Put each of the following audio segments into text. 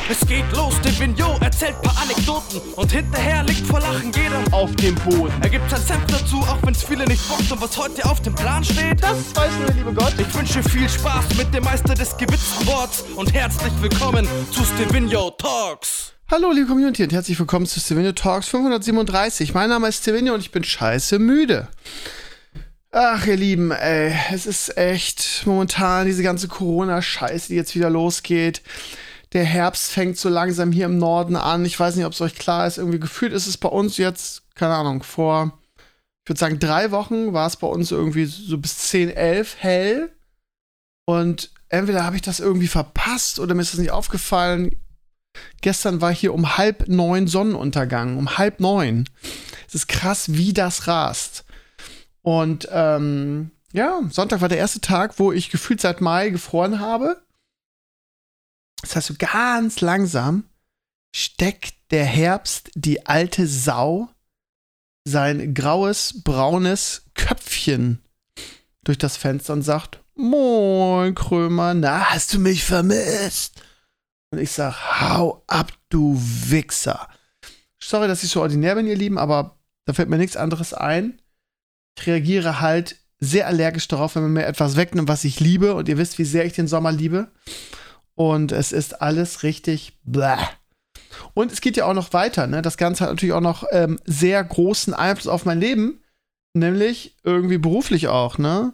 Es geht los, der Vignot erzählt paar Anekdoten und hinterher liegt vor Lachen jeder auf dem Boden. Er gibt sein Senf dazu, auch wenn's viele nicht bockt. Und was heute auf dem Plan steht, das weiß nur der liebe Gott. Ich wünsche viel Spaß mit dem Meister des gewitzten Worts und herzlich willkommen zu Stevino Talks. Hallo liebe Community und herzlich willkommen zu Stevino Talks 537. Mein Name ist Stevino und ich bin scheiße müde. Ach ihr Lieben, ey, es ist echt momentan diese ganze Corona-Scheiße, die jetzt wieder losgeht. Der Herbst fängt so langsam hier im Norden an. Ich weiß nicht, ob es euch klar ist. Irgendwie gefühlt ist es bei uns jetzt, keine Ahnung, vor, ich würde sagen 3 Wochen war es bei uns irgendwie so bis 10, 11 hell. Und entweder habe ich das irgendwie verpasst oder mir ist das nicht aufgefallen. Gestern war hier um 8:30 Sonnenuntergang, um 8:30. Es ist krass, wie das rast. Und Sonntag war der erste Tag, wo ich gefühlt seit Mai gefroren habe. Das heißt, so ganz langsam steckt der Herbst, die alte Sau, sein graues, braunes Köpfchen durch das Fenster und sagt: Moin, Krömer, na, hast du mich vermisst? Und ich sag: hau ab, du Wichser. Sorry, dass ich so ordinär bin, ihr Lieben, aber da fällt mir nichts anderes ein. Ich reagiere halt sehr allergisch darauf, wenn man mir etwas wegnimmt, was ich liebe. Und ihr wisst, wie sehr ich den Sommer liebe. Und es ist alles richtig bläh. Und es geht ja auch noch weiter, ne? Das Ganze hat natürlich auch noch sehr großen Einfluss auf mein Leben. Nämlich irgendwie beruflich auch, ne?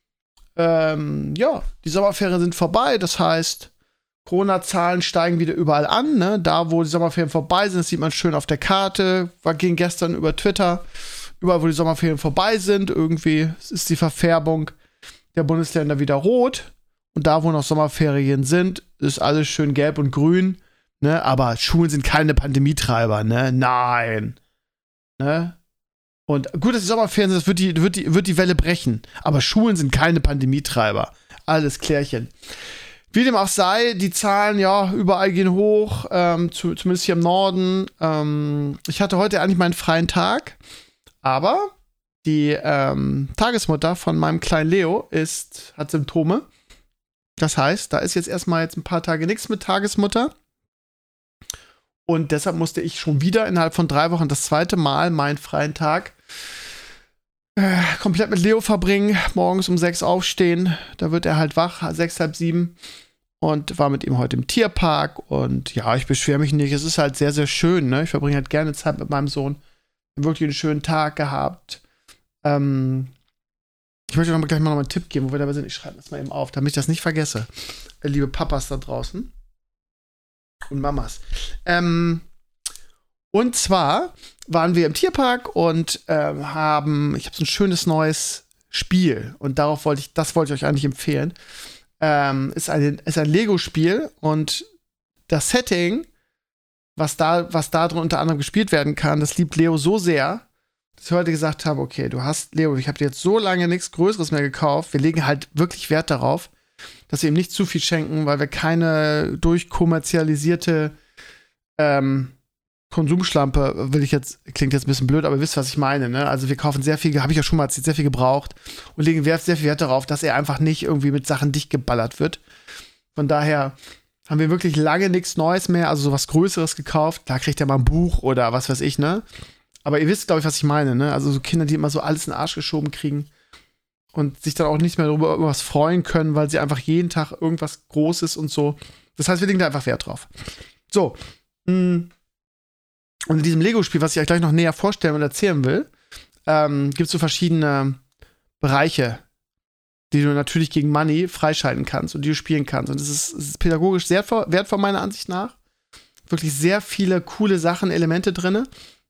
Die Sommerferien sind vorbei. Das heißt, Corona-Zahlen steigen wieder überall an, ne? Da, wo die Sommerferien vorbei sind, das sieht man schön auf der Karte. Ging gestern über Twitter. Überall, wo die Sommerferien vorbei sind, irgendwie ist die Verfärbung der Bundesländer wieder rot. Und da, wo noch Sommerferien sind, ist alles schön gelb und grün. Ne? Aber Schulen sind keine Pandemietreiber, ne? Nein. Ne? Und gut, dass die Sommerferien sind, das wird die Welle brechen. Aber Schulen sind keine Pandemietreiber. Alles klärchen. Wie dem auch sei, die Zahlen, ja, überall gehen hoch. Zumindest hier im Norden. Ich hatte heute eigentlich meinen freien Tag. Aber die Tagesmutter von meinem kleinen Leo hat Symptome. Das heißt, da ist jetzt ein paar Tage nichts mit Tagesmutter. Und deshalb musste ich schon wieder innerhalb von 3 Wochen das zweite Mal meinen freien Tag komplett mit Leo verbringen. Morgens um 6 aufstehen. Da wird er halt wach, 6, halb 7. Und war mit ihm heute im Tierpark. Und ja, ich beschwere mich nicht. Es ist halt sehr, sehr schön. Ne? Ich verbringe halt gerne Zeit mit meinem Sohn. Wirklich einen schönen Tag gehabt. Ich möchte gleich mal noch einen Tipp geben, wo wir dabei sind. Ich schreibe das mal eben auf, damit ich das nicht vergesse. Liebe Papas da draußen. Und Mamas. Und zwar waren wir im Tierpark und ich habe so ein schönes neues Spiel. Und das wollte ich euch eigentlich empfehlen. Ist ein Lego-Spiel und das Setting, was da drin unter anderem gespielt werden kann, das liebt Leo so sehr, dass ich heute gesagt habe, okay, Leo, ich habe dir jetzt so lange nichts Größeres mehr gekauft. Wir legen halt wirklich Wert darauf, dass wir ihm nicht zu viel schenken, weil wir keine durchkommerzialisierte Konsumschlampe, klingt jetzt ein bisschen blöd, aber ihr wisst, was ich meine, ne? Also wir kaufen sehr viel, habe ich ja schon mal erzählt, sehr viel gebraucht und legen sehr viel Wert darauf, dass er einfach nicht irgendwie mit Sachen dicht geballert wird. Von daher haben wir wirklich lange nichts Neues mehr, also sowas Größeres gekauft. Da kriegt er mal ein Buch oder was weiß ich, ne? Aber ihr wisst, glaube ich, was ich meine, ne? Also so Kinder, die immer so alles in den Arsch geschoben kriegen und sich dann auch nicht mehr darüber was freuen können, weil sie einfach jeden Tag irgendwas Großes und so. Das heißt, wir legen da einfach Wert drauf. So. Und in diesem Lego-Spiel, was ich euch gleich noch näher vorstellen und erzählen will, gibt es so verschiedene Bereiche, die du natürlich gegen Money freischalten kannst und die du spielen kannst. Und es ist pädagogisch sehr wertvoll, meiner Ansicht nach. Wirklich sehr viele coole Sachen, Elemente drin.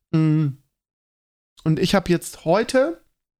Und ich habe jetzt heute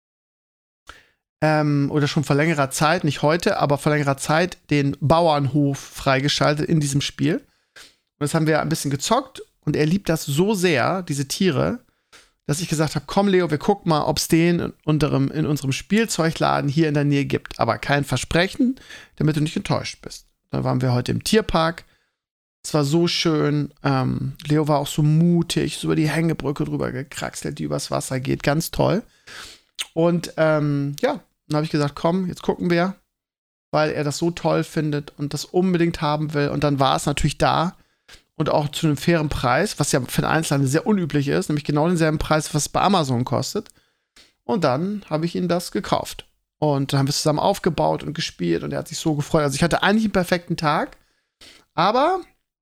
oder schon vor längerer Zeit, nicht heute, aber vor längerer Zeit den Bauernhof freigeschaltet in diesem Spiel. Und das haben wir ein bisschen gezockt und er liebt das so sehr, diese Tiere, dass ich gesagt habe, komm Leo, wir gucken mal, ob es den in unserem Spielzeugladen hier in der Nähe gibt. Aber kein Versprechen, damit du nicht enttäuscht bist. Dann waren wir heute im Tierpark. Es war so schön. Leo war auch so mutig, so über die Hängebrücke drüber gekraxelt, die übers Wasser geht. Ganz toll. Und dann habe ich gesagt, komm, jetzt gucken wir, weil er das so toll findet und das unbedingt haben will. Und dann war es natürlich da. und auch zu einem fairen Preis, was ja für den Einzelhandel sehr unüblich ist, nämlich genau denselben Preis, was es bei Amazon kostet. Und dann habe ich ihn das gekauft. Und dann haben wir es zusammen aufgebaut und gespielt und er hat sich so gefreut. Also ich hatte eigentlich einen perfekten Tag, aber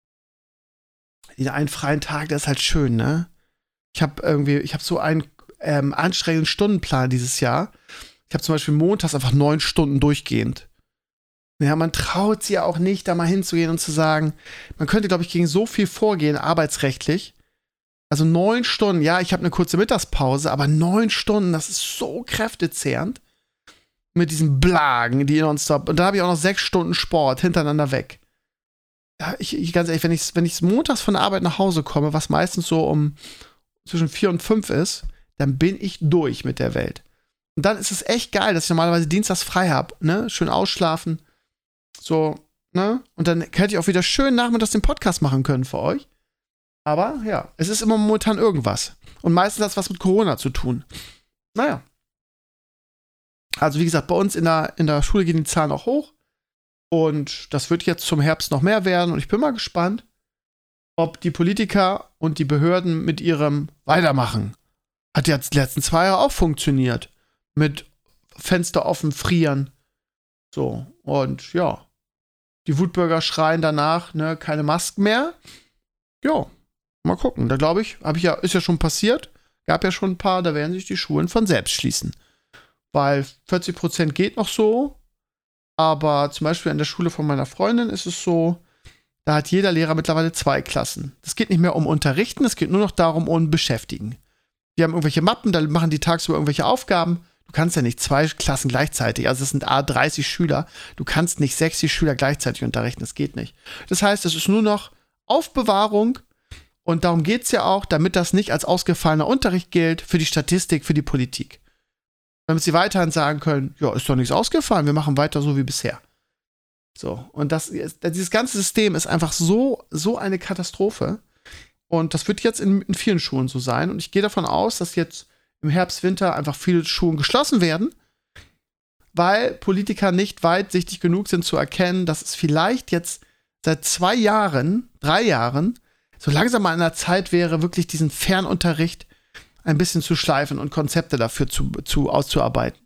den einen freien Tag, der ist halt schön, ne? Ich habe so einen anstrengenden Stundenplan dieses Jahr. Ich habe zum Beispiel montags einfach 9 Stunden durchgehend. Ja, man traut sich ja auch nicht, da mal hinzugehen und zu sagen, man könnte, glaube ich, gegen so viel vorgehen, arbeitsrechtlich. Also 9 Stunden, ja, ich habe eine kurze Mittagspause, aber 9 Stunden, das ist so kräftezehrend. Mit diesen Blagen, die nonstop. Und da habe ich auch noch 6 Stunden Sport hintereinander weg. Ja, ich ganz ehrlich, wenn ich montags von der Arbeit nach Hause komme, was meistens so um zwischen 4 und 5 ist, dann bin ich durch mit der Welt. Und dann ist es echt geil, dass ich normalerweise dienstags frei habe, ne? Schön ausschlafen. So, ne? Und dann hätte ich auch wieder schön nachmittags den Podcast machen können für euch. Aber ja, es ist immer momentan irgendwas. Und meistens hat es was mit Corona zu tun. Naja. Also wie gesagt, bei uns in der Schule gehen die Zahlen auch hoch. Und das wird jetzt zum Herbst noch mehr werden. Und ich bin mal gespannt, ob die Politiker und die Behörden mit ihrem Weitermachen. Hat ja die letzten 2 Jahre auch funktioniert. Mit Fenster offen, frieren. So, und ja. Die Wutbürger schreien danach, ne, keine Masken mehr. Ja, mal gucken. Da glaube ich, ist ja schon passiert. Gab ja schon ein paar, da werden sich die Schulen von selbst schließen. Weil 40% geht noch so. Aber zum Beispiel an der Schule von meiner Freundin ist es so, da hat jeder Lehrer mittlerweile 2 Klassen. Es geht nicht mehr um Unterrichten, es geht nur noch darum, um Beschäftigen. Die haben irgendwelche Mappen, da machen die tagsüber irgendwelche Aufgaben. Du kannst ja nicht 2 Klassen gleichzeitig, also es sind 30 Schüler. Du kannst nicht 60 Schüler gleichzeitig unterrichten, das geht nicht. Das heißt, es ist nur noch Aufbewahrung und darum geht es ja auch, damit das nicht als ausgefallener Unterricht gilt für die Statistik, für die Politik. Damit sie weiterhin sagen können, ja, ist doch nichts ausgefallen, wir machen weiter so wie bisher. So, und dieses ganze System ist einfach so eine Katastrophe. Und das wird jetzt in vielen Schulen so sein. Und ich gehe davon aus, dass jetzt im Herbst, Winter einfach viele Schulen geschlossen werden, weil Politiker nicht weitsichtig genug sind zu erkennen, dass es vielleicht jetzt seit 2 Jahren, 3 Jahren, so langsam mal an der Zeit wäre, wirklich diesen Fernunterricht ein bisschen zu schleifen und Konzepte dafür auszuarbeiten.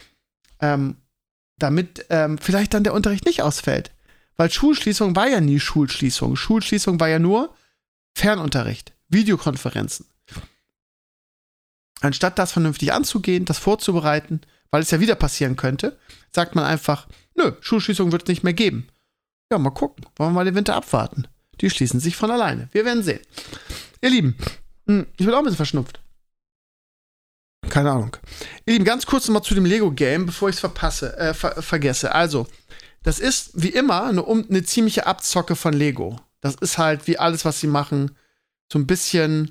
Damit vielleicht dann der Unterricht nicht ausfällt. Weil Schulschließung war ja nie Schulschließung. Schulschließung war ja nur Fernunterricht, Videokonferenzen. Anstatt das vernünftig anzugehen, das vorzubereiten, weil es ja wieder passieren könnte, sagt man einfach, nö, Schulschließung wird es nicht mehr geben. Ja, mal gucken. Wollen wir mal den Winter abwarten. Die schließen sich von alleine. Wir werden sehen. Ihr Lieben, ich bin auch ein bisschen verschnupft. Keine Ahnung. Ihr Lieben, ganz kurz nochmal zu dem Lego-Game, bevor ich es vergesse. Also, das ist wie immer eine ziemliche Abzocke von Lego. Das ist halt wie alles, was sie machen, so ein bisschen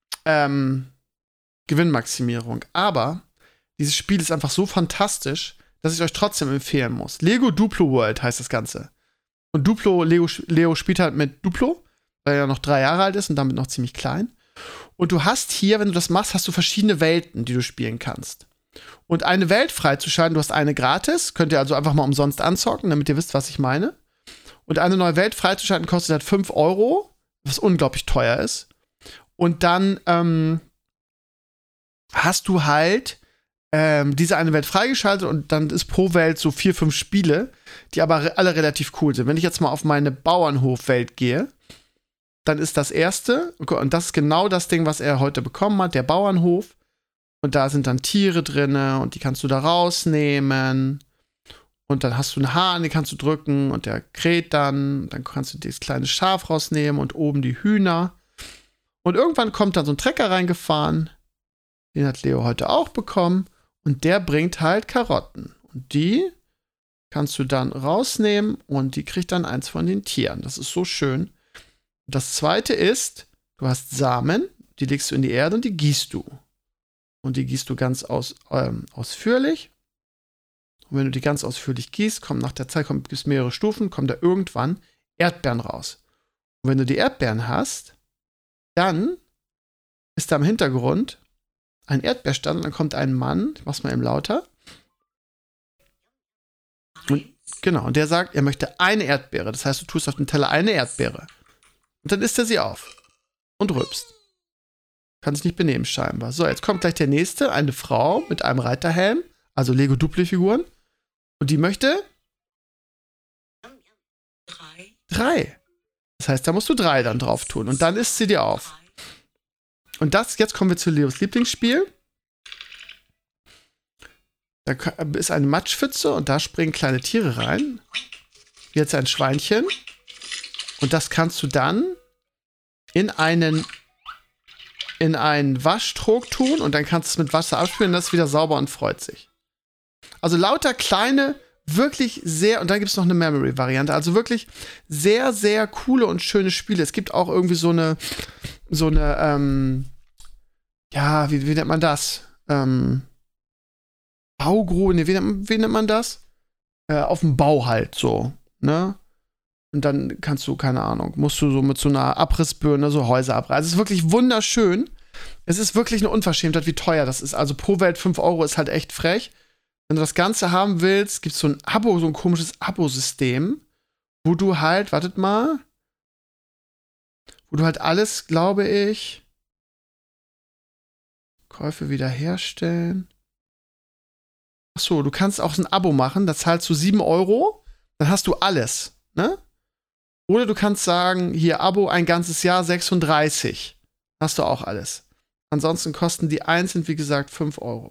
Gewinnmaximierung. Aber dieses Spiel ist einfach so fantastisch, dass ich euch trotzdem empfehlen muss. Lego Duplo World heißt das Ganze. Und Leo spielt halt mit Duplo, weil er ja noch 3 Jahre alt ist und damit noch ziemlich klein. Und du hast hier, wenn du das machst, hast du verschiedene Welten, die du spielen kannst. Und eine Welt freizuschalten, du hast eine gratis, könnt ihr also einfach mal umsonst anzocken, damit ihr wisst, was ich meine. Und eine neue Welt freizuschalten kostet halt 5 €, was unglaublich teuer ist. Und dann hast du halt diese eine Welt freigeschaltet und dann ist pro Welt so 4, 5 Spiele, die aber alle relativ cool sind. Wenn ich jetzt mal auf meine Bauernhofwelt gehe, dann ist das erste, und das ist genau das Ding, was er heute bekommen hat, der Bauernhof. Und da sind dann Tiere drin und die kannst du da rausnehmen. Und dann hast du einen Hahn, den kannst du drücken und der kräht dann. Dann kannst du das kleine Schaf rausnehmen und oben die Hühner. Und irgendwann kommt dann so ein Trecker reingefahren. Den hat Leo heute auch bekommen. Und der bringt halt Karotten. Und die kannst du dann rausnehmen und die kriegt dann eins von den Tieren. Das ist so schön. Das zweite ist, du hast Samen, die legst du in die Erde und die gießt du. Und die gießt du ganz ausführlich. Und wenn du die ganz ausführlich gießt, nach der Zeit gibt es mehrere Stufen, kommen da irgendwann Erdbeeren raus. Und wenn du die Erdbeeren hast, dann ist da im Hintergrund ein Erdbeerstand und dann kommt ein Mann, ich mach's mal eben lauter. Und, genau, und der sagt, er möchte eine Erdbeere. Das heißt, du tust auf den Teller eine Erdbeere. Und dann isst er sie auf. Und rülpst. Kann sich nicht benehmen, scheinbar. So, jetzt kommt gleich der nächste. Eine Frau mit einem Reiterhelm. Also Lego-Dupli-Figuren. Und die möchte 3. Das heißt, da musst du 3 dann drauf tun. Und dann isst sie dir auf. Und jetzt kommen wir zu Leos Lieblingsspiel. Da ist eine Matschpfütze und da springen kleine Tiere rein. Jetzt ein Schweinchen. Und das kannst du dann in einen Waschtrog tun und dann kannst du es mit Wasser abspülen und das ist wieder sauber und freut sich. Also lauter kleine, wirklich sehr, und dann gibt es noch eine Memory-Variante, also wirklich sehr, sehr coole und schöne Spiele. Es gibt auch irgendwie so eine ja, wie nennt man das? Baugrube, ne, wie nennt man das? Auf dem Bau halt so, ne? Und dann kannst du, keine Ahnung, musst du so mit so einer Abrissbirne so Häuser abreißen. Es ist wirklich wunderschön. Es ist wirklich eine Unverschämtheit, wie teuer das ist. Also pro Welt 5 € ist halt echt frech. Wenn du das Ganze haben willst, gibt es so ein komisches Abo-System, wo du halt, wartet mal, wo du halt alles, glaube ich, Käufe wiederherstellen. Achso, du kannst auch so ein Abo machen, da zahlst du 7 €, dann hast du alles, ne? Oder du kannst sagen, hier Abo ein ganzes Jahr 36. Hast du auch alles. Ansonsten kosten die einzeln, wie gesagt, 5 €.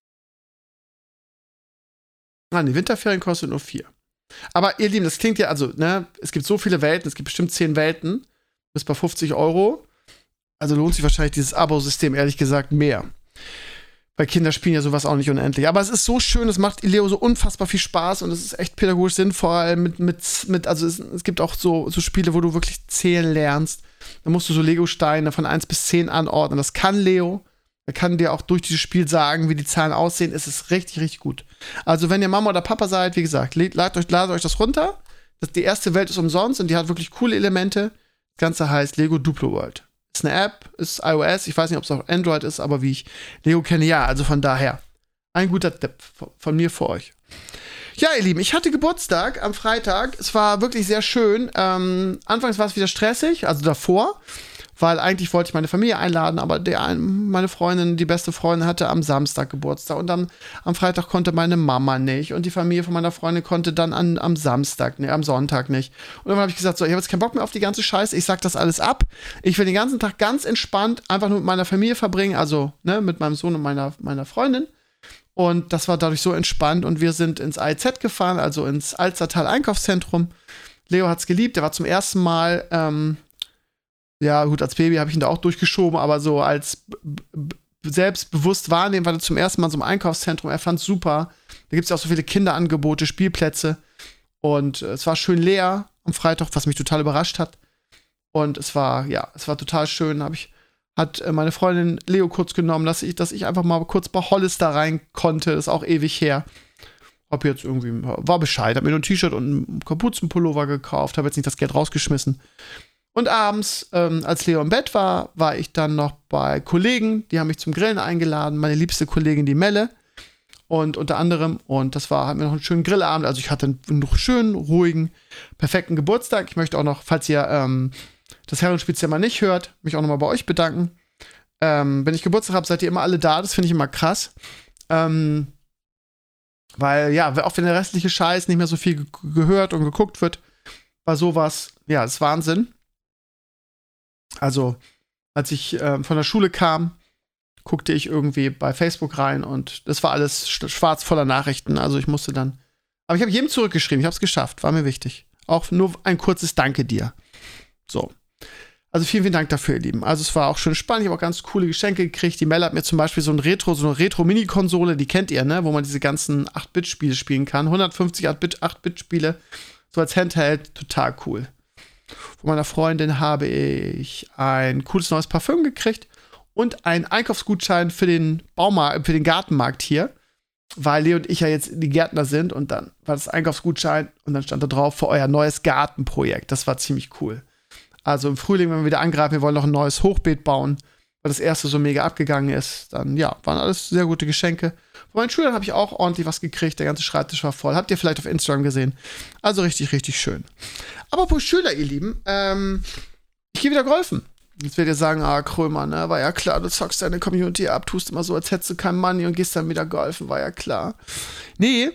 Nein, die Winterferien kostet nur 4. Aber ihr Lieben, das klingt ja, also, ne, es gibt so viele Welten, es gibt bestimmt 10 Welten, bis bei 50 €. Also lohnt sich wahrscheinlich dieses Abo-System, ehrlich gesagt, mehr. Weil Kinder spielen ja sowas auch nicht unendlich. Aber es ist so schön, es macht Leo so unfassbar viel Spaß und es ist echt pädagogisch sinnvoll. Also es gibt auch so Spiele, wo du wirklich zählen lernst. Da musst du so Lego-Steine von 1 bis 10 anordnen. Das kann Leo. Er kann dir auch durch dieses Spiel sagen, wie die Zahlen aussehen. Es ist richtig, richtig gut. Also wenn ihr Mama oder Papa seid, wie gesagt, ladet euch das runter. Die erste Welt ist umsonst und die hat wirklich coole Elemente. Das Ganze heißt Lego Duplo World. Ist eine App, ist iOS, ich weiß nicht, ob es auch Android ist, aber wie ich Lego kenne, ja, also von daher. Ein guter Tipp von mir für euch. Ja, ihr Lieben, ich hatte Geburtstag am Freitag. Es war wirklich sehr schön. Anfangs war es wieder stressig, also davor, weil eigentlich wollte ich meine Familie einladen, aber meine Freundin, die beste Freundin, hatte am Samstag Geburtstag und dann am Freitag konnte meine Mama nicht und die Familie von meiner Freundin konnte dann am Sonntag nicht. Und dann habe ich gesagt, so, ich habe jetzt keinen Bock mehr auf die ganze Scheiße, ich sag das alles ab. Ich will den ganzen Tag ganz entspannt einfach nur mit meiner Familie verbringen, also ne, mit meinem Sohn und meiner Freundin. Und das war dadurch so entspannt und wir sind ins AIZ gefahren, also ins Alstertal Einkaufszentrum. Leo hat's geliebt, er war zum ersten Mal ja, gut, als Baby habe ich ihn da auch durchgeschoben, aber so als selbstbewusst wahrnehmen, war er zum ersten Mal in so einem Einkaufszentrum. Er fand's super. Da gibt es ja auch so viele Kinderangebote, Spielplätze. Und es war schön leer am Freitag, was mich total überrascht hat. Und es war total schön. Hat meine Freundin Leo kurz genommen, dass ich einfach mal kurz bei Hollister rein konnte. Das ist auch ewig her. Hab jetzt irgendwie, war Bescheid. Hab mir nur ein T-Shirt und einen Kapuzenpullover gekauft. Hab jetzt nicht das Geld rausgeschmissen. Und abends, als Leo im Bett war, war ich dann noch bei Kollegen, die haben mich zum Grillen eingeladen, meine liebste Kollegin, die Melle, und unter anderem, und das hatten wir noch einen schönen Grillabend, also ich hatte einen schönen, ruhigen, perfekten Geburtstag. Ich möchte auch noch, falls ihr das Herrenspielzimmer nicht hört, mich auch noch mal bei euch bedanken. Wenn ich Geburtstag habe, seid ihr immer alle da, das finde ich immer krass. Weil, ja, auch wenn der restliche Scheiß nicht mehr so viel gehört und geguckt wird, war sowas, ja, das ist Wahnsinn. Also, als ich von der Schule kam, guckte ich irgendwie bei Facebook rein und das war alles schwarz voller Nachrichten. Also ich musste dann. Aber ich habe jedem zurückgeschrieben, ich habe es geschafft, war mir wichtig. Auch nur ein kurzes Danke dir. So. Also vielen, vielen Dank dafür, ihr Lieben. Also es war auch schön spannend, ich habe auch ganz coole Geschenke gekriegt. Die Mel hat mir zum Beispiel so eine Retro-Mini-Konsole, die kennt ihr, ne? Wo man diese ganzen 8-Bit-Spiele spielen kann. 150 8-Bit-Spiele, so als Handheld, total cool. Von meiner Freundin habe ich ein cooles neues Parfüm gekriegt und einen Einkaufsgutschein für den Gartenmarkt hier, weil Leo und ich ja jetzt die Gärtner sind und dann war das Einkaufsgutschein und dann stand da drauf für euer neues Gartenprojekt. Das war ziemlich cool. Also im Frühling, wenn wir wieder angreifen, wir wollen noch ein neues Hochbeet bauen, weil das erste so mega abgegangen ist, dann ja, waren alles sehr gute Geschenke. Von meinen Schülern habe ich auch ordentlich was gekriegt, der ganze Schreibtisch war voll. Habt ihr vielleicht auf Instagram gesehen. Also richtig, richtig schön. Aber pro Schüler, ihr Lieben, ich ich gehe wieder golfen. Jetzt werdet ihr sagen, Krömer, ne, war ja klar, du zockst deine Community ab, tust immer so, als hättest du kein Money und gehst dann wieder golfen, war ja klar. Nee,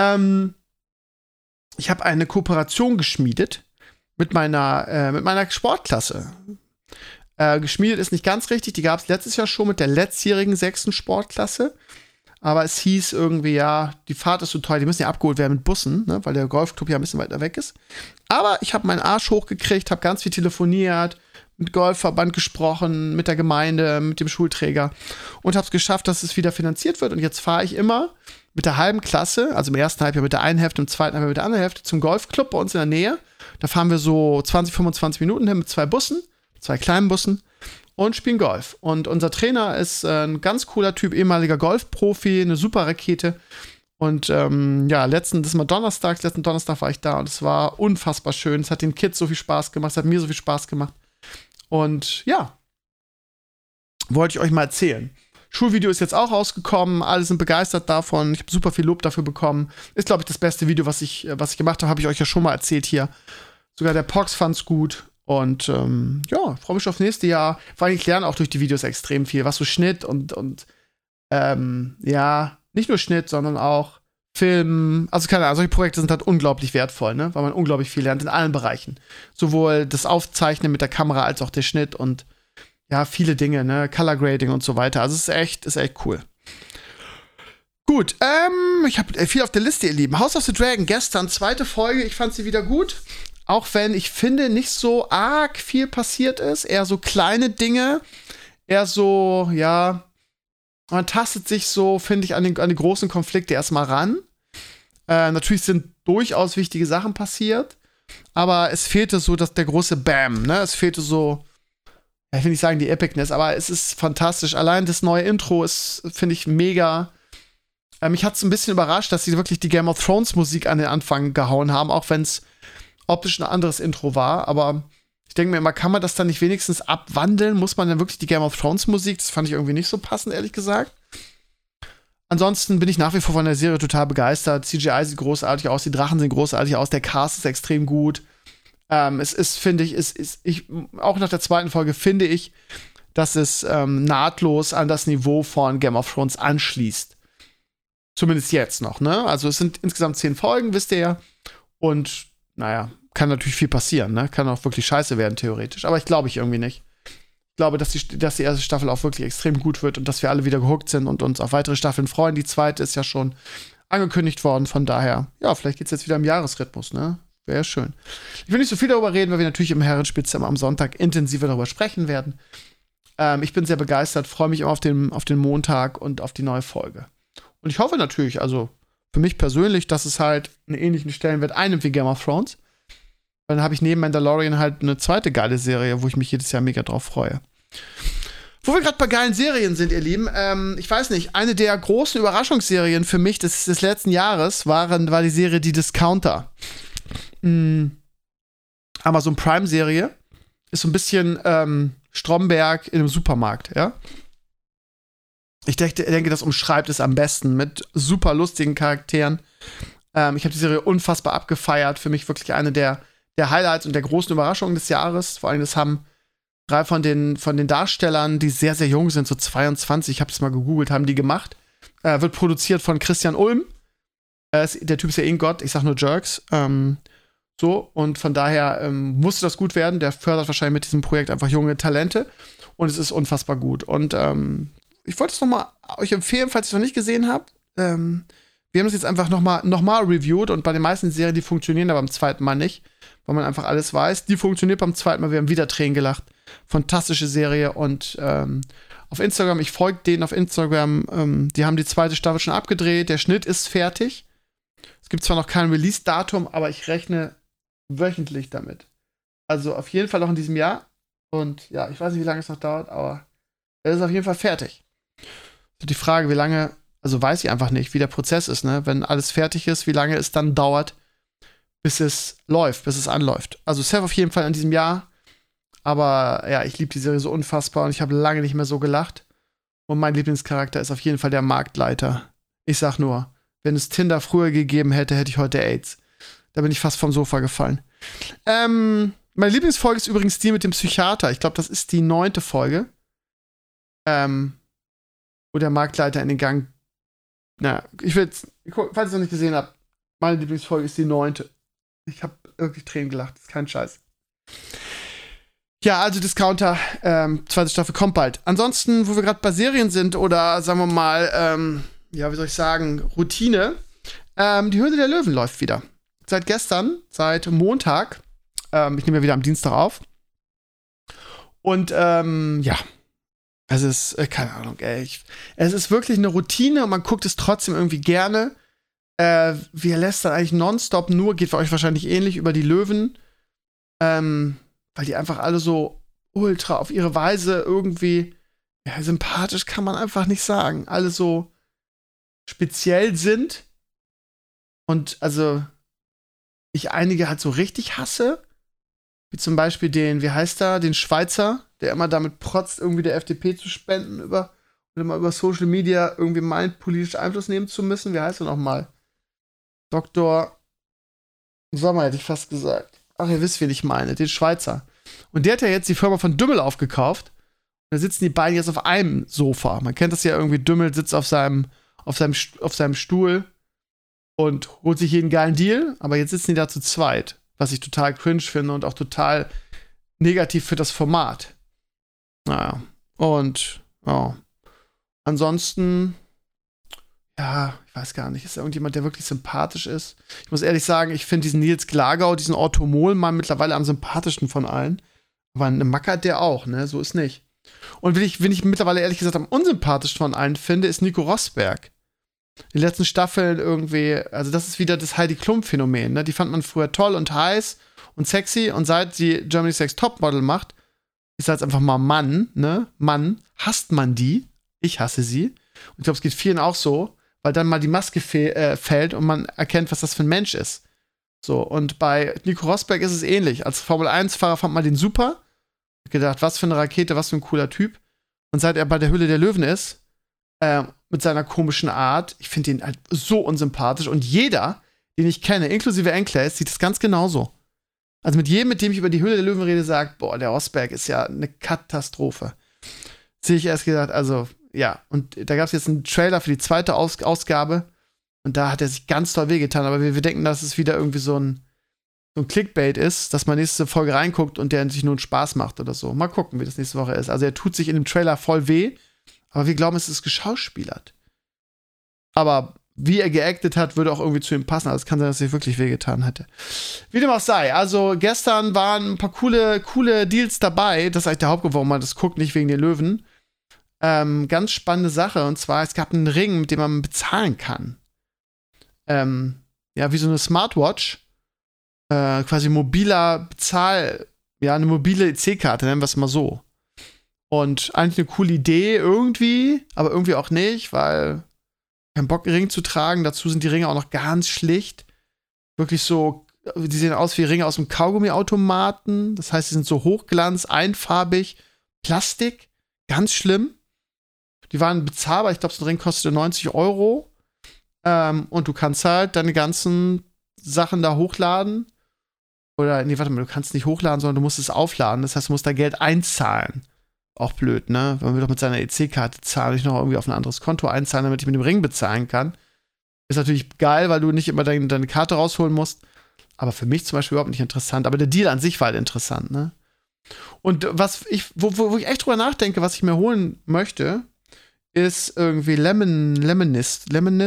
ich habe eine Kooperation geschmiedet mit meiner Sportklasse. Geschmiedet ist nicht ganz richtig, die gab es letztes Jahr schon mit der letztjährigen 6. Sportklasse. Aber es hieß irgendwie, ja, die Fahrt ist so teuer, die müssen ja abgeholt werden mit Bussen, ne, weil der Golfclub ja ein bisschen weiter weg ist. Aber ich habe meinen Arsch hochgekriegt, habe ganz viel telefoniert, mit Golfverband gesprochen, mit der Gemeinde, mit dem Schulträger und habe es geschafft, dass es wieder finanziert wird. Und jetzt fahre ich immer mit der halben Klasse, also im ersten Halbjahr mit der einen Hälfte, im zweiten Halbjahr mit der anderen Hälfte zum Golfclub bei uns in der Nähe. Da fahren wir so 20, 25 Minuten hin mit 2 Bussen, 2 kleinen Bussen und spielen Golf. Und unser Trainer ist ein ganz cooler Typ, ehemaliger Golfprofi, eine super Rakete. Und letzten Donnerstag war ich da und es war unfassbar schön. Es hat den Kids so viel Spaß gemacht, es hat mir so viel Spaß gemacht. Und ja, wollte ich euch mal erzählen. Schulvideo ist jetzt auch rausgekommen, alle sind begeistert davon. Ich habe super viel Lob dafür bekommen. Ist, glaube ich, das beste Video, was ich gemacht habe ich euch ja schon mal erzählt hier. Sogar der Pox fand's gut. Und freue mich aufs nächste Jahr. Vor allem, ich lerne auch durch die Videos extrem viel, was so Schnitt und nicht nur Schnitt, sondern auch Film. Also keine Ahnung, solche Projekte sind halt unglaublich wertvoll, ne? Weil man unglaublich viel lernt in allen Bereichen. Sowohl das Aufzeichnen mit der Kamera als auch der Schnitt und ja, viele Dinge, ne? Color Grading und so weiter. Also es ist echt cool. Gut, ich habe viel auf der Liste, ihr Lieben. House of the Dragon, gestern, 2. Folge, ich fand sie wieder gut. Auch wenn ich finde, nicht so arg viel passiert ist. Eher so kleine Dinge. Eher so, ja, man tastet sich so, finde ich, an die großen Konflikte erstmal ran. Natürlich sind durchaus wichtige Sachen passiert. Aber es fehlte so der große Bam, ne? Es fehlte so, ich will nicht sagen die Epicness, aber es ist fantastisch. Allein das neue Intro ist, finde ich, mega. Mich hat es ein bisschen überrascht, dass sie wirklich die Game of Thrones Musik an den Anfang gehauen haben, auch wenn es optisch ein anderes Intro war, aber ich denke mir immer, kann man das dann nicht wenigstens abwandeln? Muss man dann wirklich die Game of Thrones Musik? Das fand ich irgendwie nicht so passend, ehrlich gesagt. Ansonsten bin ich nach wie vor von der Serie total begeistert. CGI sieht großartig aus, die Drachen sehen großartig aus, der Cast ist extrem gut. Es ist, finde ich, auch nach der 2. Folge finde ich, dass es nahtlos an das Niveau von Game of Thrones anschließt. Zumindest jetzt noch, ne? Also es sind insgesamt 10 Folgen, wisst ihr ja. Und naja, kann natürlich viel passieren, ne? Kann auch wirklich scheiße werden, theoretisch. Aber ich glaube irgendwie nicht. Ich glaube, dass die erste Staffel auch wirklich extrem gut wird und dass wir alle wieder gehuckt sind und uns auf weitere Staffeln freuen. Die 2. ist ja schon angekündigt worden. Von daher, ja, vielleicht geht's jetzt wieder im Jahresrhythmus, ne? Wäre schön. Ich will nicht so viel darüber reden, weil wir natürlich im Herrenspielzimmer am Sonntag intensiver darüber sprechen werden. Ich bin sehr begeistert, freue mich immer auf den Montag und auf die neue Folge. Und ich hoffe natürlich, also für mich persönlich, dass es halt einen ähnlichen Stellenwert einnimmt wie Game of Thrones. Weil dann habe ich neben Mandalorian halt eine zweite geile Serie, wo ich mich jedes Jahr mega drauf freue. Wo wir gerade bei geilen Serien sind, ihr Lieben, ich weiß nicht, eine der großen Überraschungsserien für mich des letzten Jahres war die Serie Die Discounter. Amazon Prime-Serie. Ist so ein bisschen Stromberg in einem Supermarkt, ja? Ich denke, das umschreibt es am besten mit super lustigen Charakteren. Ich habe die Serie unfassbar abgefeiert. Für mich wirklich eine der Highlights und der großen Überraschungen des Jahres. Vor allem, das haben 3 von den Darstellern, die sehr, sehr jung sind, so 22, ich habe es mal gegoogelt, haben die gemacht. Wird produziert von Christian Ulm. Der Typ ist ja eh ein Gott, ich sag nur Jerks. Und von daher musste das gut werden. Der fördert wahrscheinlich mit diesem Projekt einfach junge Talente. Und es ist unfassbar gut. Und ich wollte es nochmal euch empfehlen, falls ihr es noch nicht gesehen habt. Wir haben es jetzt einfach nochmal reviewed und bei den meisten Serien, die funktionieren aber beim zweiten Mal nicht, weil man einfach alles weiß. Die funktioniert beim zweiten Mal, wir haben wieder Tränen gelacht. Fantastische Serie und auf Instagram, ich folge denen auf Instagram, die haben die 2. Staffel schon abgedreht, der Schnitt ist fertig. Es gibt zwar noch kein Release-Datum, aber ich rechne wöchentlich damit. Also auf jeden Fall noch in diesem Jahr und ja, ich weiß nicht, wie lange es noch dauert, aber es ist auf jeden Fall fertig. Die Frage, wie lange, also weiß ich einfach nicht, wie der Prozess ist, ne? Wenn alles fertig ist, wie lange es dann dauert, bis es läuft, bis es anläuft. Also safe auf jeden Fall in diesem Jahr. Aber ja, ich liebe die Serie so unfassbar und ich habe lange nicht mehr so gelacht. Und mein Lieblingscharakter ist auf jeden Fall der Marktleiter. Ich sag nur, wenn es Tinder früher gegeben hätte, hätte ich heute AIDS. Da bin ich fast vom Sofa gefallen. Meine Lieblingsfolge ist übrigens die mit dem Psychiater. Ich glaube, das ist die 9. Folge. Wo der Marktleiter in den Gang. Ich will jetzt, falls ihr es noch nicht gesehen habt, meine Lieblingsfolge ist die 9. Ich habe wirklich Tränen gelacht. Das ist kein Scheiß. Ja, also Discounter, 2. Staffel kommt bald. Ansonsten, wo wir gerade bei Serien sind oder sagen wir mal, wie soll ich sagen, Routine. Die Höhle der Löwen läuft wieder. Seit gestern, seit Montag. Ich nehme ja wieder am Dienstag auf. Und es ist, keine Ahnung, es ist wirklich eine Routine und man guckt es trotzdem irgendwie gerne. Wir lässt dann eigentlich nonstop nur, geht für euch wahrscheinlich ähnlich, über die Löwen. Weil die einfach alle so ultra auf ihre Weise irgendwie, sympathisch kann man einfach nicht sagen. Alle so speziell sind. Und also ich einige halt so richtig hasse. Wie zum Beispiel den Schweizer, der immer damit protzt, irgendwie der FDP zu spenden und immer über Social Media irgendwie meint, politisch Einfluss nehmen zu müssen. Wie heißt er nochmal? Dr. Sommer hätte ich fast gesagt. Ach, ihr wisst, wen ich meine, den Schweizer. Und der hat ja jetzt die Firma von Dümmel aufgekauft. Und da sitzen die beiden jetzt auf einem Sofa. Man kennt das ja irgendwie, Dümmel sitzt auf seinem Stuhl und holt sich jeden geilen Deal, aber jetzt sitzen die da zu zweit. Was ich total cringe finde und auch total negativ für das Format. Naja. Und, ansonsten, ich weiß gar nicht, ist da irgendjemand, der wirklich sympathisch ist? Ich muss ehrlich sagen, ich finde diesen Nils Glagau, diesen Otto Mohlmann mittlerweile am sympathischsten von allen. Aber eine Macke hat der auch, ne? So ist nicht. Und wen ich mittlerweile ehrlich gesagt am unsympathischsten von allen finde, ist Nico Rosberg. Die letzten Staffeln irgendwie, also das ist wieder das Heidi Klum-Phänomen, ne? Die fand man früher toll und heiß und sexy und seit sie Germany's Next Topmodel macht, ist halt einfach mal Mann, ne? Mann, hasst man die. Ich hasse sie. Und ich glaube, es geht vielen auch so, weil dann mal die Maske fällt und man erkennt, was das für ein Mensch ist. So, und bei Nico Rosberg ist es ähnlich. Als Formel-1-Fahrer fand man den super. Gedacht, was für eine Rakete, was für ein cooler Typ. Und seit er bei der Höhle der Löwen ist, mit seiner komischen Art, ich finde ihn halt so unsympathisch. Und jeder, den ich kenne, inklusive Enclays, sieht das ganz genauso. Also mit jedem, mit dem ich über die Höhle der Löwen rede, sagt, boah, der Rosberg ist ja eine Katastrophe. Sehe ich erst gedacht, also, ja. Und da gab es jetzt einen Trailer für die 2. Ausgabe. Und da hat er sich ganz toll wehgetan. Aber wir denken, dass es wieder irgendwie so ein Clickbait ist, dass man nächste Folge reinguckt und der sich nur einen Spaß macht oder so. Mal gucken, wie das nächste Woche ist. Also er tut sich in dem Trailer voll weh. Aber wir glauben, es ist geschauspielert. Aber wie er geactet hat, würde auch irgendwie zu ihm passen. Also es kann sein, dass er wirklich wehgetan hätte. Wie dem auch sei. Also gestern waren ein paar coole Deals dabei. Das ist eigentlich der Hauptgrund, warum man das guckt, nicht wegen den Löwen. Ganz spannende Sache. Und zwar, es gab einen Ring, mit dem man bezahlen kann. Wie so eine Smartwatch. Quasi eine mobile EC-Karte, nennen wir es mal so. Und eigentlich eine coole Idee irgendwie, aber irgendwie auch nicht, weil kein Bock, einen Ring zu tragen. Dazu sind die Ringe auch noch ganz schlicht. Wirklich so, die sehen aus wie Ringe aus dem Kaugummiautomaten. Das heißt, sie sind so hochglanz, einfarbig, Plastik. Ganz schlimm. Die waren bezahlbar. Ich glaube, so ein Ring kostete 90 €. Und du kannst halt deine ganzen Sachen da hochladen. Oder, nee, warte mal, du kannst nicht hochladen, sondern du musst es aufladen. Das heißt, du musst da Geld einzahlen. Auch blöd, ne? Wenn man doch mit seiner EC-Karte zahlt, ich noch irgendwie auf ein anderes Konto einzahlen, damit ich mit dem Ring bezahlen kann. Ist natürlich geil, weil du nicht immer deine Karte rausholen musst. Aber für mich zum Beispiel überhaupt nicht interessant. Aber der Deal an sich war halt interessant, ne? Und wo ich echt drüber nachdenke, was ich mir holen möchte, ist irgendwie Lemonist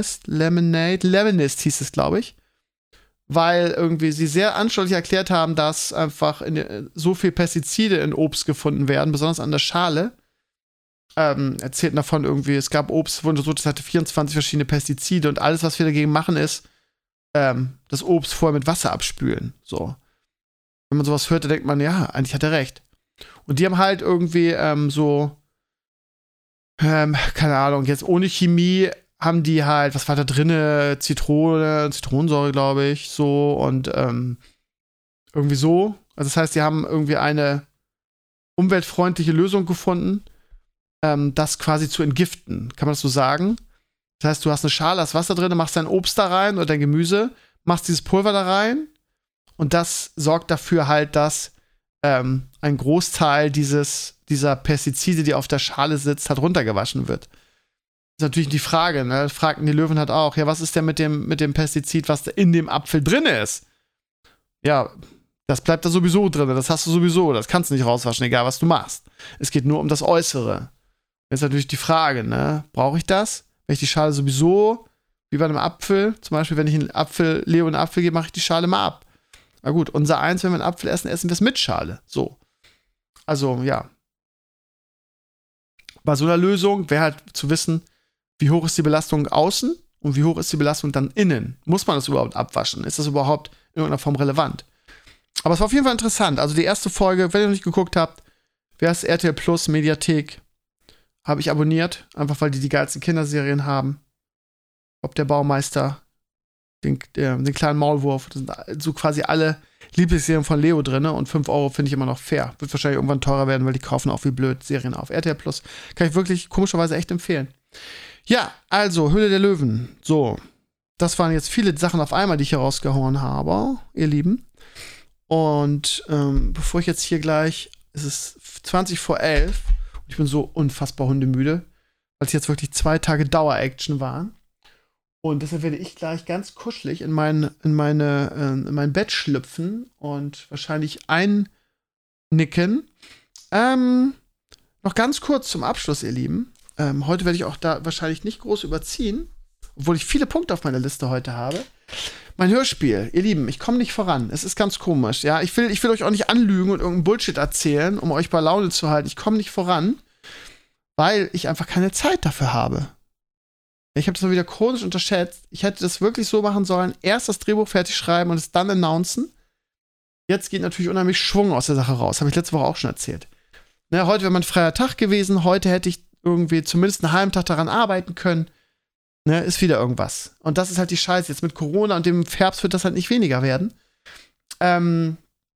hieß es, glaube ich. Weil irgendwie sie sehr anschaulich erklärt haben, dass einfach so viel Pestizide in Obst gefunden werden, besonders an der Schale. Erzählten davon irgendwie, es gab Obst, wo untersucht, das hatte 24 verschiedene Pestizide und alles, was wir dagegen machen, ist das Obst vorher mit Wasser abspülen. So. Wenn man sowas hört, dann denkt man, ja, eigentlich hat er recht. Und die haben halt irgendwie keine Ahnung, jetzt ohne Chemie haben die halt, was war da drinne? Zitronensäure, glaube ich, so und irgendwie so. Also das heißt, die haben irgendwie eine umweltfreundliche Lösung gefunden, das quasi zu entgiften. Kann man das so sagen? Das heißt, du hast eine Schale, hast Wasser drin, machst dein Obst da rein oder dein Gemüse, machst dieses Pulver da rein und das sorgt dafür halt, dass ein Großteil dieser Pestizide, die auf der Schale sitzt, halt runtergewaschen wird. Das ist natürlich die Frage, ne? Fragten die Löwen halt auch, ja, was ist denn mit dem Pestizid, was da in dem Apfel drin ist? Ja, das bleibt da sowieso drin, das hast du sowieso, das kannst du nicht rauswaschen, egal was du machst. Es geht nur um das Äußere. Jetzt ist natürlich die Frage, ne? Brauche ich das? Wenn ich die Schale sowieso, wie bei einem Apfel, zum Beispiel, wenn ich Leo einen Apfel gebe, mache ich die Schale mal ab. Na gut, unser Eins, wenn wir einen Apfel essen wir es mit Schale. So. Also, ja. Bei so einer Lösung wäre halt zu wissen, wie hoch ist die Belastung außen und wie hoch ist die Belastung dann innen. Muss man das überhaupt abwaschen? Ist das überhaupt in irgendeiner Form relevant? Aber es war auf jeden Fall interessant. Also die erste Folge, wenn ihr noch nicht geguckt habt, wer ist RTL Plus Mediathek, habe ich abonniert, einfach weil die geilsten Kinderserien haben. Ob der Baumeister, den kleinen Maulwurf, das sind so quasi alle Lieblingsserien von Leo drin, und 5 € finde ich immer noch fair. Wird wahrscheinlich irgendwann teurer werden, weil die kaufen auch wie blöd Serien auf. RTL Plus kann ich wirklich komischerweise echt empfehlen. Ja, also Höhle der Löwen. So, das waren jetzt viele Sachen auf einmal, die ich hier rausgehauen habe, ihr Lieben. Und bevor ich jetzt hier gleich, es ist 20 vor 11 und ich bin so unfassbar hundemüde, weil es jetzt wirklich 2 Tage Dauer-Action waren. Und deshalb werde ich gleich ganz kuschelig in mein Bett schlüpfen und wahrscheinlich einnicken. Noch ganz kurz zum Abschluss, ihr Lieben. Heute werde ich auch da wahrscheinlich nicht groß überziehen, obwohl ich viele Punkte auf meiner Liste heute habe. Mein Hörspiel, ihr Lieben, ich komme nicht voran. Es ist ganz komisch, ja. Ich will euch auch nicht anlügen und irgendeinen Bullshit erzählen, um euch bei Laune zu halten. Ich komme nicht voran, weil ich einfach keine Zeit dafür habe. Ich habe das mal wieder chronisch unterschätzt. Ich hätte das wirklich so machen sollen, erst das Drehbuch fertig schreiben und es dann announcen. Jetzt geht natürlich unheimlich Schwung aus der Sache raus. Habe ich letzte Woche auch schon erzählt. Ne, heute wäre mein freier Tag gewesen. Heute hätte ich irgendwie zumindest einen halben Tag daran arbeiten können. Ne, ist wieder irgendwas. Und das ist halt die Scheiße. Jetzt mit Corona und dem Herbst wird das halt nicht weniger werden. Und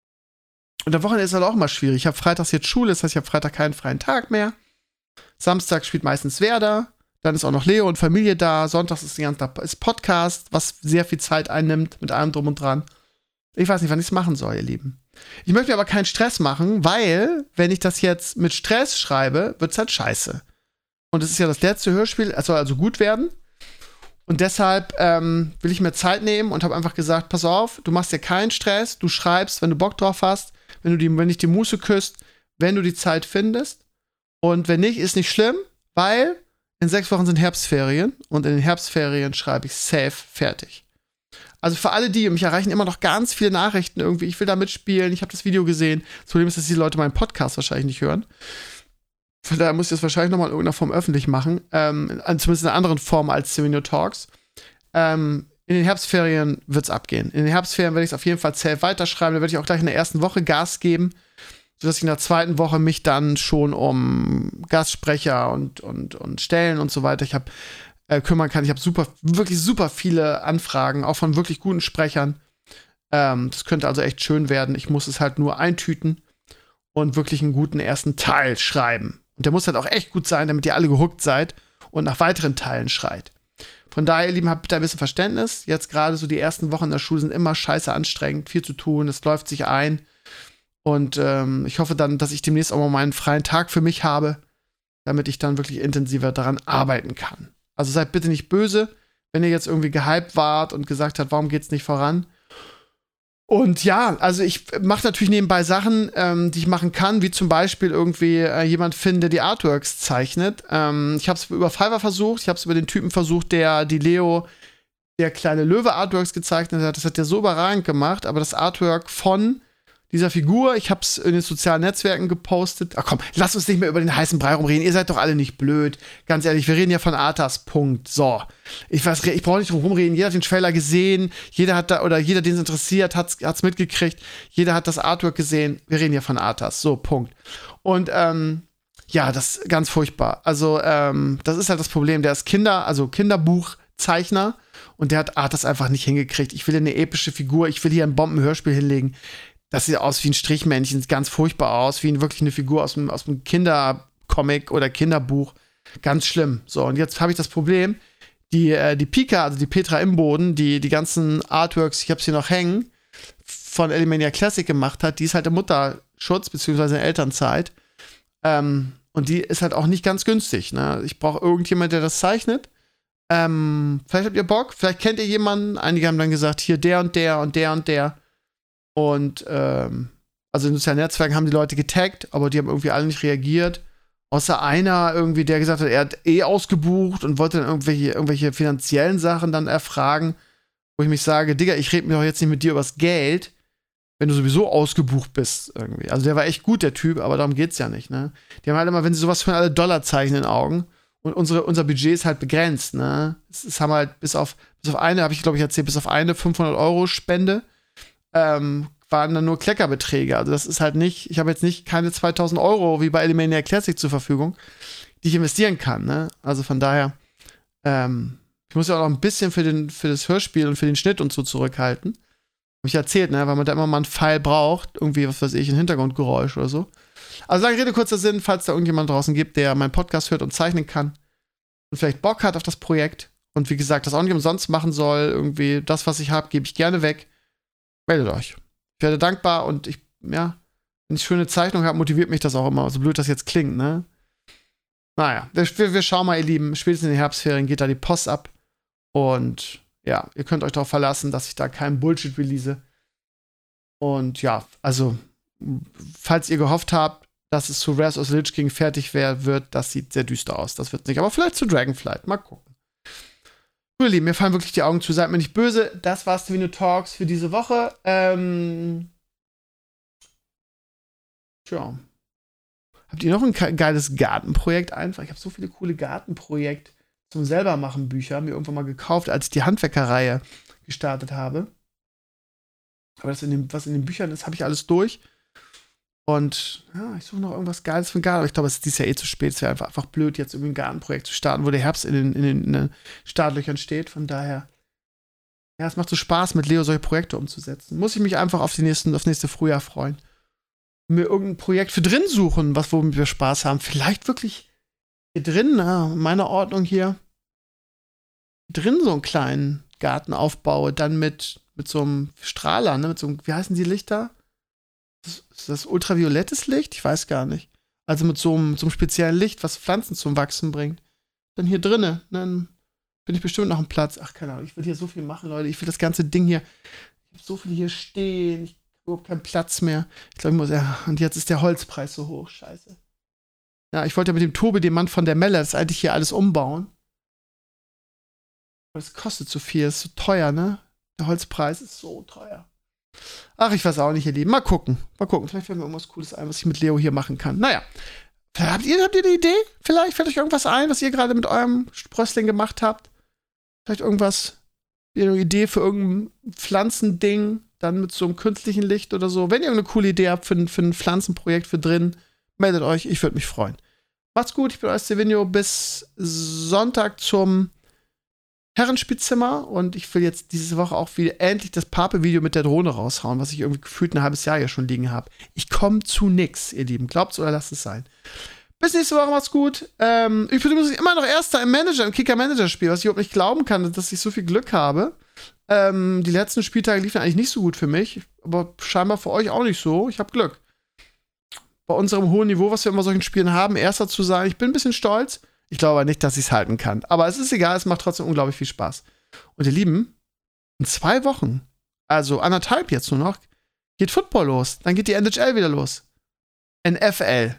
am Wochenende ist halt auch immer schwierig. Ich habe freitags jetzt Schule, das heißt, ich habe Freitag keinen freien Tag mehr. Samstag spielt meistens Werder. Dann ist auch noch Leo und Familie da. Sonntags ist Podcast, was sehr viel Zeit einnimmt mit allem drum und dran. Ich weiß nicht, wann ich es machen soll, ihr Lieben. Ich möchte mir aber keinen Stress machen, weil, wenn ich das jetzt mit Stress schreibe, wird es halt scheiße. Und es ist ja das letzte Hörspiel, es soll also gut werden. Und deshalb will ich mir Zeit nehmen und habe einfach gesagt, pass auf, du machst dir keinen Stress, du schreibst, wenn du Bock drauf hast, wenn dich die Muße küsst, wenn du die Zeit findest. Und wenn nicht, ist nicht schlimm, weil in 6 Wochen sind Herbstferien und in den Herbstferien schreibe ich safe fertig. Also für alle die, mich erreichen immer noch ganz viele Nachrichten irgendwie, ich will da mitspielen, ich habe das Video gesehen. Das Problem ist, dass die Leute meinen Podcast wahrscheinlich nicht hören. Von daher muss ich das wahrscheinlich nochmal in irgendeiner Form öffentlich machen. Zumindest in einer anderen Form als Seminole Talks. In den Herbstferien wird's abgehen. In den Herbstferien werde ich es auf jeden Fall safe weiterschreiben. Da werde ich auch gleich in der ersten Woche Gas geben, sodass ich in der zweiten Woche mich dann schon um Gastsprecher und Stellen und so weiter kümmern kann. Ich habe wirklich super viele Anfragen, auch von wirklich guten Sprechern. Das könnte also echt schön werden. Ich muss es halt nur eintüten und wirklich einen guten ersten Teil schreiben. Und der muss halt auch echt gut sein, damit ihr alle gehuckt seid und nach weiteren Teilen schreit. Von daher, ihr Lieben, habt bitte ein bisschen Verständnis. Jetzt gerade so die ersten Wochen in der Schule sind immer scheiße anstrengend, viel zu tun, es läuft sich ein. Und ich hoffe dann, dass ich demnächst auch mal meinen freien Tag für mich habe, damit ich dann wirklich intensiver daran arbeiten kann. Also seid bitte nicht böse, wenn ihr jetzt irgendwie gehypt wart und gesagt habt, warum geht's nicht voran? Und ja, also ich mache natürlich nebenbei Sachen, die ich machen kann, wie zum Beispiel irgendwie jemand finden, der die Artworks zeichnet. Ich habe es über Fiverr versucht, ich habe es über den Typen versucht, der die Leo, der kleine Löwe Artworks gezeichnet hat. Das hat der so überragend gemacht, aber das Artwork von dieser Figur, ich habe es in den sozialen Netzwerken gepostet. Ach komm, lasst uns nicht mehr über den heißen Brei rumreden. Ihr seid doch alle nicht blöd. Ganz ehrlich, wir reden ja von Arthas, Punkt. So. Ich brauche nicht drum rumreden. Jeder hat den Trailer gesehen. Jeder, den es interessiert, hat's mitgekriegt. Jeder hat das Artwork gesehen. Wir reden ja von Arthas. So, Punkt. Und, ja, das ist ganz furchtbar. Also, das ist halt das Problem. Der ist Kinderbuchzeichner und der hat Arthas einfach nicht hingekriegt. Ich will hier eine epische Figur. Ich will hier ein Bombenhörspiel hinlegen. Das sieht aus wie ein Strichmännchen, sieht ganz furchtbar aus, wie wirklich eine Figur aus einem Kindercomic oder Kinderbuch. Ganz schlimm. So, und jetzt habe ich das Problem, die Pika, also die Petra Imboden, die ganzen Artworks, ich habe sie noch hängen, von Elimania Classic gemacht hat, die ist halt im Schutz bzw. Elternzeit. Und die ist halt auch nicht ganz günstig. Ne? Ich brauche irgendjemand, der das zeichnet. Vielleicht habt ihr Bock, vielleicht kennt ihr jemanden. Einige haben dann gesagt, hier der und der und der und der. Und also in sozialen Netzwerken haben die Leute getaggt, aber die haben irgendwie alle nicht reagiert. Außer einer irgendwie, der gesagt hat, er hat ausgebucht und wollte dann irgendwelche finanziellen Sachen dann erfragen, wo ich mich sage, Digga, ich rede mir doch jetzt nicht mit dir übers Geld, wenn du sowieso ausgebucht bist irgendwie. Also der war echt gut, der Typ, aber darum geht's ja nicht, ne? Die haben halt immer, wenn sie sowas von alle Dollarzeichen in den Augen und unser Budget ist halt begrenzt, ne? Es haben halt bis auf eine, habe ich glaube ich erzählt, bis auf eine 500-Euro-Spende, waren dann nur Kleckerbeträge. Also das ist halt nicht, ich habe jetzt nicht keine 2000 Euro wie bei Elimania Classic zur Verfügung, die ich investieren kann, ne? Also von daher, ich muss ja auch noch ein bisschen für das Hörspiel und für den Schnitt und so zurückhalten. Hab ich erzählt, ne? Weil man da immer mal einen Pfeil braucht, irgendwie, was weiß ich, ein Hintergrundgeräusch oder so. Also lange Rede, kurzer Sinn, falls da irgendjemand draußen gibt, der meinen Podcast hört und zeichnen kann und vielleicht Bock hat auf das Projekt und wie gesagt, das auch nicht umsonst machen soll, irgendwie das, was ich habe, gebe ich gerne weg. Meldet euch. Ich werde dankbar und wenn ich schöne Zeichnung habe, motiviert mich das auch immer, so blöd das jetzt klingt, ne? Naja, wir schauen mal, ihr Lieben, spätestens in den Herbstferien geht da die Post ab und ja, ihr könnt euch darauf verlassen, dass ich da keinen Bullshit release. Und ja, also, falls ihr gehofft habt, dass es zu Rise of the Lich King fertig wird, das sieht sehr düster aus, das wird nicht, aber vielleicht zu Dragonflight, mal gucken. Ihr Lieben, mir fallen wirklich die Augen zu, seid mir nicht böse. Das war's Stevino Talks für diese Woche. Tja. Habt ihr noch ein geiles Gartenprojekt einfach? Ich habe so viele coole Gartenprojekte zum selbermachen Bücher mir irgendwann mal gekauft, als ich die Handwerkerreihe gestartet habe. Aber was in den Büchern ist, habe ich alles durch. Und ja, ich suche noch irgendwas Geiles für den Garten. Aber ich glaube, es ist dieses Jahr zu spät. Es wäre einfach blöd, jetzt irgendwie ein Gartenprojekt zu starten, wo der Herbst in den Startlöchern steht. Von daher, ja, es macht so Spaß, mit Leo solche Projekte umzusetzen. Muss ich mich einfach aufs nächste Frühjahr freuen. Mir irgendein Projekt für drin suchen, womit wir Spaß haben. Vielleicht wirklich hier drin, in meiner Ordnung hier, drin so einen kleinen Garten aufbaue. Dann mit so einem Strahler, ne? Mit so einem, wie heißen die Lichter? Ist das ultraviolettes Licht? Ich weiß gar nicht. Also mit so einem speziellen Licht, was Pflanzen zum Wachsen bringt. Dann hier drinnen, dann bin ich bestimmt noch am Platz. Ach, keine Ahnung, ich will hier so viel machen, Leute. Ich will das ganze Ding hier, ich habe so viel hier stehen. Ich habe überhaupt keinen Platz mehr. Ich glaube, und jetzt ist der Holzpreis so hoch. Scheiße. Ja, ich wollte ja mit dem Tobi, dem Mann von der Melle, das eigentlich hier alles umbauen. Aber es kostet so viel, ist so teuer, ne? Der Holzpreis ist so teuer. Ach, ich weiß auch nicht, ihr Lieben. Mal gucken. Vielleicht fällt mir irgendwas Cooles ein, was ich mit Leo hier machen kann. Naja. Habt ihr eine Idee? Vielleicht fällt euch irgendwas ein, was ihr gerade mit eurem Sprössling gemacht habt? Vielleicht irgendwas, eine Idee für irgendein Pflanzending, dann mit so einem künstlichen Licht oder so. Wenn ihr irgendeine coole Idee habt für ein Pflanzenprojekt für drin, meldet euch. Ich würde mich freuen. Macht's gut. Ich bin euer Stevino. Bis Sonntag zum Herrenspielzimmer und ich will jetzt diese Woche auch wieder endlich das Pape-Video mit der Drohne raushauen, was ich irgendwie gefühlt ein halbes Jahr ja schon liegen habe. Ich komme zu nix, ihr Lieben. Glaubt's oder lasst es sein. Bis nächste Woche, macht's gut. Ich bin übrigens immer noch Erster im Kicker-Manager-Spiel, was ich überhaupt nicht glauben kann, dass ich so viel Glück habe. Die letzten Spieltage liefen eigentlich nicht so gut für mich, aber scheinbar für euch auch nicht so. Ich habe Glück. Bei unserem hohen Niveau, was wir immer solchen Spielen haben, Erster zu sein. Ich bin ein bisschen stolz. Ich glaube aber nicht, dass ich es halten kann. Aber es ist egal, es macht trotzdem unglaublich viel Spaß. Und ihr Lieben, in 2 Wochen, also 1,5 jetzt nur noch, geht Football los. Dann geht die NHL wieder los. NFL.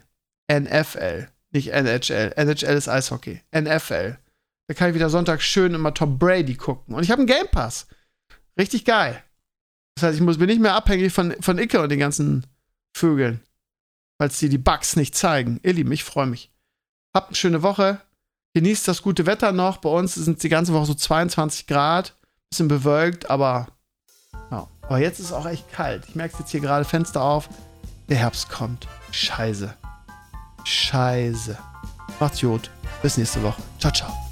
Nicht NHL. NHL ist Eishockey. NFL. Da kann ich wieder Sonntag schön immer Tom Brady gucken. Und ich habe einen Game Pass. Richtig geil. Das heißt, bin nicht mehr abhängig von Icke und den ganzen Vögeln. Falls die Bugs nicht zeigen. Ihr Lieben, ich freue mich. Habt eine schöne Woche. Genießt das gute Wetter noch. Bei uns sind es die ganze Woche so 22 Grad. Bisschen bewölkt, aber jetzt ist es auch echt kalt. Ich merke es jetzt hier gerade, Fenster auf. Der Herbst kommt. Scheiße. Macht's gut. Bis nächste Woche. Ciao, ciao.